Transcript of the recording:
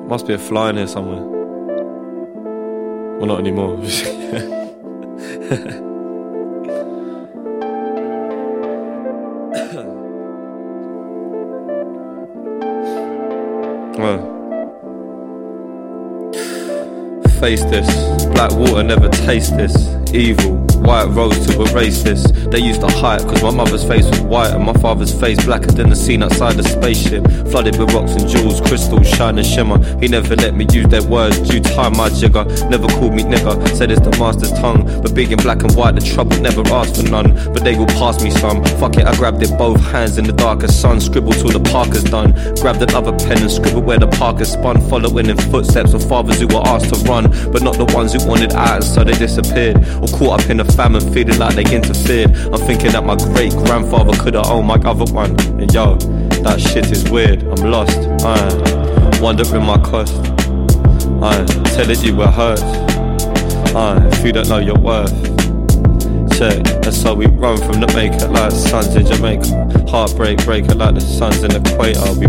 Must be a fly in here somewhere. Well, not anymore. Face this, black water never taste this. Evil, white rose to erase this. They used to hype cause my mother's face was white and my father's face blacker than the scene outside the spaceship. Flooded with rocks and jewels, crystals, shine and shimmer. He never let me use their words due to my jigger. Never called me nigger, said it's the master's tongue. But being in black and white, the trouble never asked for none. But they will pass me some. Fuck it, I grabbed it both hands in the darkest sun. Scribble till the Parker's done. Grabbed another pen and scribble where the Parker spun. Following in footsteps of fathers who were asked to run, but not the ones who wanted out, so they disappeared. Or caught up in a famine, feeling like they interfered. I'm thinking that my great-grandfather could've owned my other one. And yo, that shit is weird, I'm lost. Wondering my cost. Telling you it hurts. If you don't know your worth. Check, and so we run from the maker like the suns in Jamaica. Heartbreak breaker like the suns in the equator. We